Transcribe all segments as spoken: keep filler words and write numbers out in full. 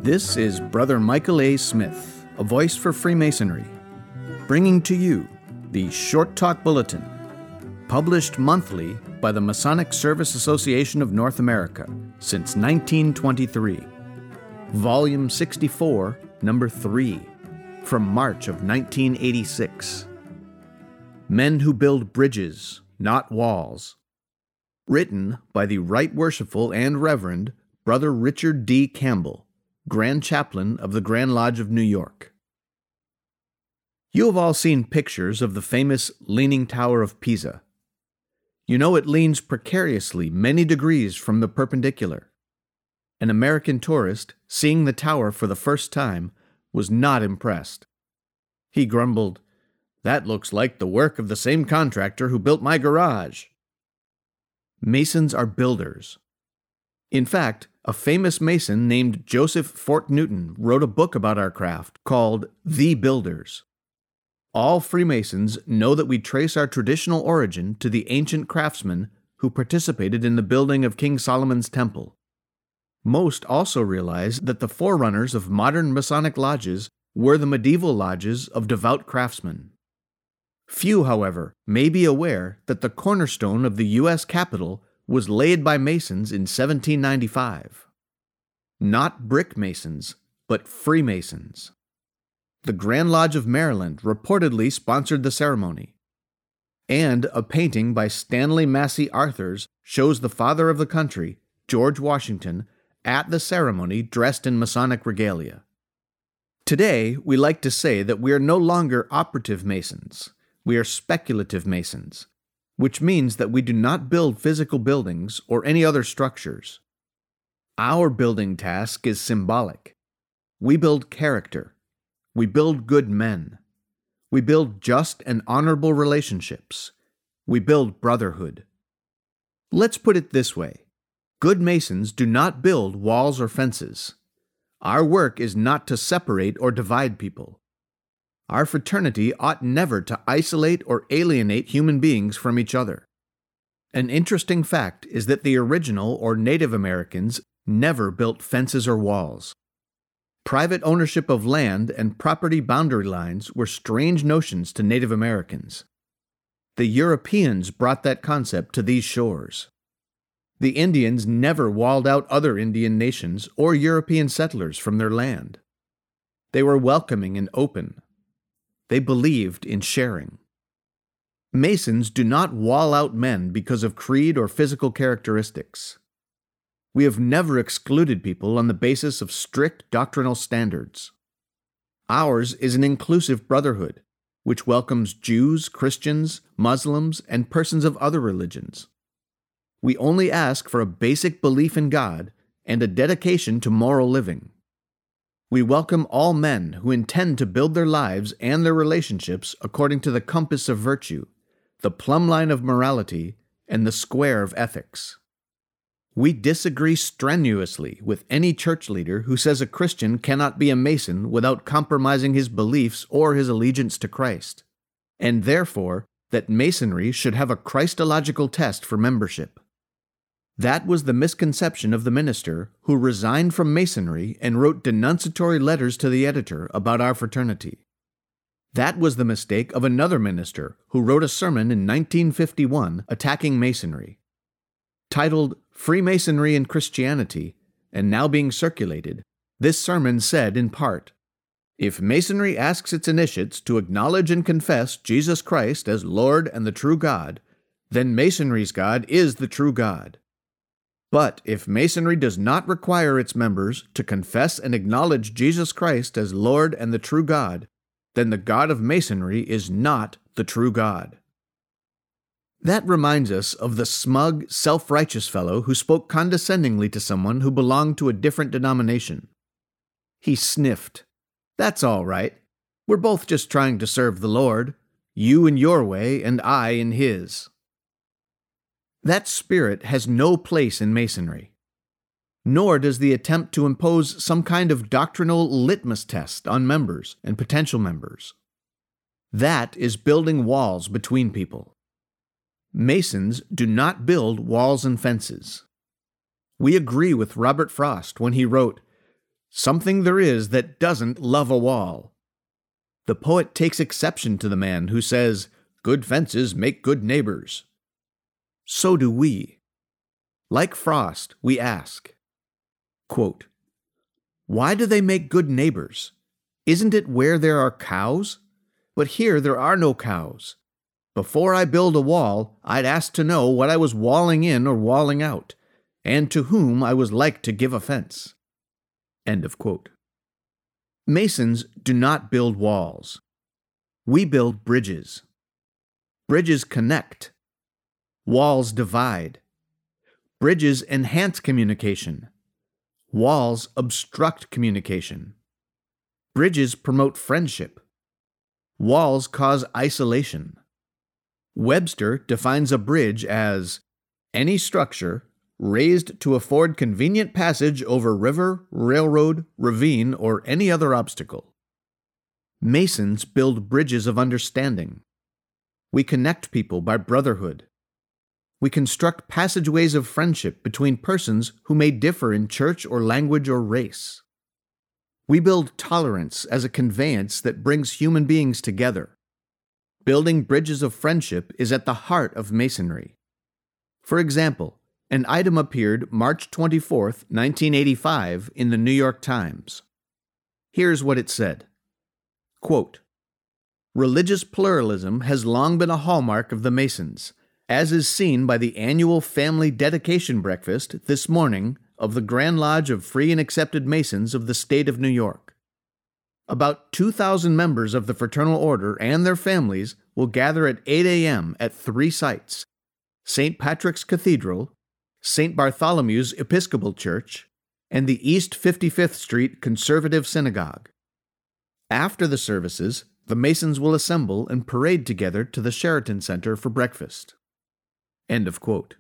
This is Brother Michael A. Smith, a voice for Freemasonry, bringing to you the Short Talk Bulletin, published monthly by the Masonic Service Association of North America since nineteen twenty-three. Volume sixty-four, Number three, from March of nineteen eighty-six. Men Who Build Bridges, Not Walls. Written by the Right Worshipful and Reverend Brother Richard D. Campbell, Grand Chaplain of the Grand Lodge of New York. You have all seen pictures of the famous Leaning Tower of Pisa. You know it leans precariously many degrees from the perpendicular. An American tourist, seeing the tower for the first time, was not impressed. He grumbled, "That looks like the work of the same contractor who built my garage." Masons are builders. In fact, a famous Mason named Joseph Fort Newton wrote a book about our craft called The Builders. All Freemasons know that we trace our traditional origin to the ancient craftsmen who participated in the building of King Solomon's Temple. Most also realize that the forerunners of modern Masonic lodges were the medieval lodges of devout craftsmen. Few, however, may be aware that the cornerstone of the U S Capitol was laid by Masons in seventeen ninety-five. Not brick Masons, but Freemasons. The Grand Lodge of Maryland reportedly sponsored the ceremony. And a painting by Stanley Massey Arthurs shows the father of the country, George Washington, at the ceremony dressed in Masonic regalia. Today, we like to say that we are no longer operative Masons. We are speculative Masons, which means that we do not build physical buildings or any other structures. Our building task is symbolic. We build character. We build good men. We build just and honorable relationships. We build brotherhood. Let's put it this way. Good Masons do not build walls or fences. Our work is not to separate or divide people. Our fraternity ought never to isolate or alienate human beings from each other. An interesting fact is that the original or Native Americans never built fences or walls. Private ownership of land and property boundary lines were strange notions to Native Americans. The Europeans brought that concept to these shores. The Indians never walled out other Indian nations or European settlers from their land. They were welcoming and open. They believed in sharing. Masons do not wall out men because of creed or physical characteristics. We have never excluded people on the basis of strict doctrinal standards. Ours is an inclusive brotherhood, which welcomes Jews, Christians, Muslims, and persons of other religions. We only ask for a basic belief in God and a dedication to moral living. We welcome all men who intend to build their lives and their relationships according to the compass of virtue, the plumb line of morality, and the square of ethics. We disagree strenuously with any church leader who says a Christian cannot be a Mason without compromising his beliefs or his allegiance to Christ, and therefore that Masonry should have a Christological test for membership. That was the misconception of the minister who resigned from Masonry and wrote denunciatory letters to the editor about our fraternity. That was the mistake of another minister who wrote a sermon in nineteen fifty-one attacking Masonry. Titled Freemasonry and Christianity, and now being circulated, this sermon said in part, "If Masonry asks its initiates to acknowledge and confess Jesus Christ as Lord and the true God, then Masonry's God is the true God. But if Masonry does not require its members to confess and acknowledge Jesus Christ as Lord and the true God, then the God of Masonry is not the true God." That reminds us of the smug, self-righteous fellow who spoke condescendingly to someone who belonged to a different denomination. He sniffed. "That's all right. We're both just trying to serve the Lord, you in your way and I in His." That spirit has no place in Masonry. Nor does the attempt to impose some kind of doctrinal litmus test on members and potential members. That is building walls between people. Masons do not build walls and fences. We agree with Robert Frost when he wrote, Something there is that doesn't love a wall. The poet takes exception to the man who says, "Good fences make good neighbors." So do we. Like Frost, we ask, quote, "Why do they make good neighbors? Isn't it where there are cows? But here there are no cows. Before I build a wall, I'd ask to know what I was walling in or walling out, and to whom I was like to give offense." End of quote. Masons do not build walls. We build bridges. Bridges connect. Walls divide. Bridges enhance communication. Walls obstruct communication. Bridges promote friendship. Walls cause isolation. Webster defines a bridge as any structure raised to afford convenient passage over river, railroad, ravine, or any other obstacle. Masons build bridges of understanding. We connect people by brotherhood. We construct passageways of friendship between persons who may differ in church or language or race. We build tolerance as a conveyance that brings human beings together. Building bridges of friendship is at the heart of Masonry. For example, an item appeared March twenty-fourth, nineteen eighty-five, in the New York Times. Here's what it said. Quote, "Religious pluralism has long been a hallmark of the Masons, as is seen by the annual family dedication breakfast this morning of the Grand Lodge of Free and Accepted Masons of the State of New York. About two thousand members of the Fraternal Order and their families will gather at eight a.m. at three sites: Saint Patrick's Cathedral, Saint Bartholomew's Episcopal Church, and the East fifty-fifth Street Conservative Synagogue. After the services, the Masons will assemble and parade together to the Sheraton Center for breakfast." End of quote.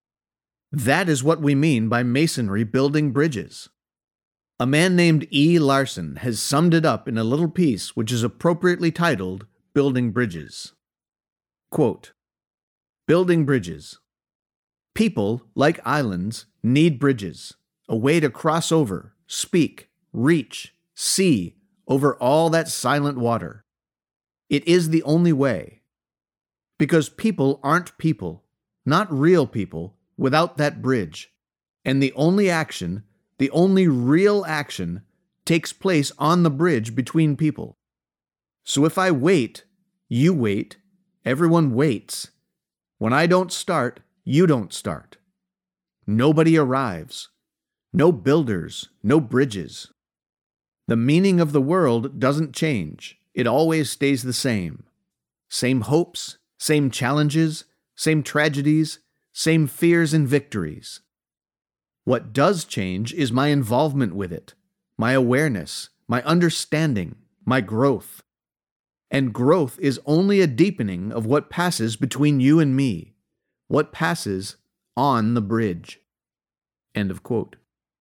That is what we mean by Masonry building bridges. A man named E. Larson has summed it up in a little piece which is appropriately titled Building Bridges. Quote, "Building bridges. People, like islands, need bridges, a way to cross over, speak, reach, see over all that silent water. It is the only way. Because people aren't people, not real people, without that bridge. And the only action, the only real action, takes place on the bridge between people. So if I wait, you wait, everyone waits. When I don't start, you don't start. Nobody arrives. No builders, no bridges. The meaning of the world doesn't change. It always stays the same. Same hopes, same challenges, same tragedies, same fears and victories. What does change is my involvement with it, my awareness, my understanding, my growth. And growth is only a deepening of what passes between you and me, what passes on the bridge." End of quote.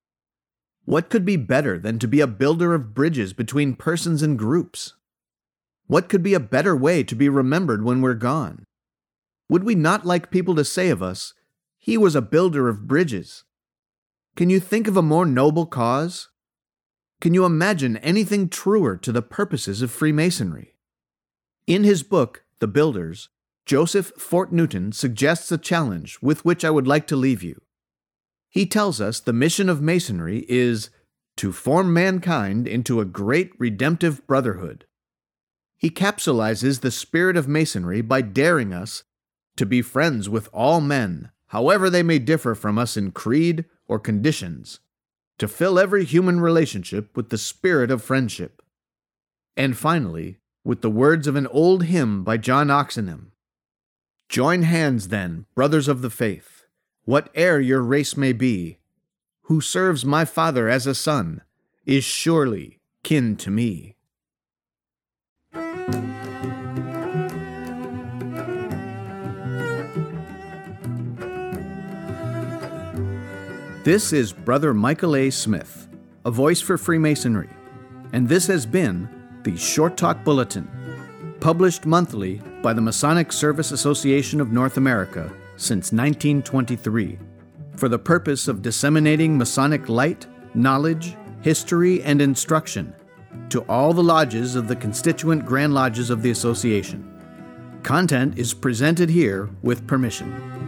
What could be better than to be a builder of bridges between persons and groups? What could be a better way to be remembered when we're gone? Would we not like people to say of us, "He was a builder of bridges"? Can you think of a more noble cause? Can you imagine anything truer to the purposes of Freemasonry? In his book, The Builders, Joseph Fort Newton suggests a challenge with which I would like to leave you. He tells us the mission of Masonry is to form mankind into a great redemptive brotherhood. He capsulizes the spirit of Masonry by daring us to be friends with all men, however they may differ from us in creed or conditions, to fill every human relationship with the spirit of friendship. And finally, with the words of an old hymn by John Oxenham, "Join hands then, brothers of the faith, whate'er your race may be. Who serves my Father as a son is surely kin to me." This is Brother Michael A. Smith, a voice for Freemasonry, and this has been the Short Talk Bulletin, published monthly by the Masonic Service Association of North America since nineteen twenty-three, for the purpose of disseminating Masonic light, knowledge, history, and instruction to all the lodges of the constituent Grand Lodges of the Association. Content is presented here with permission.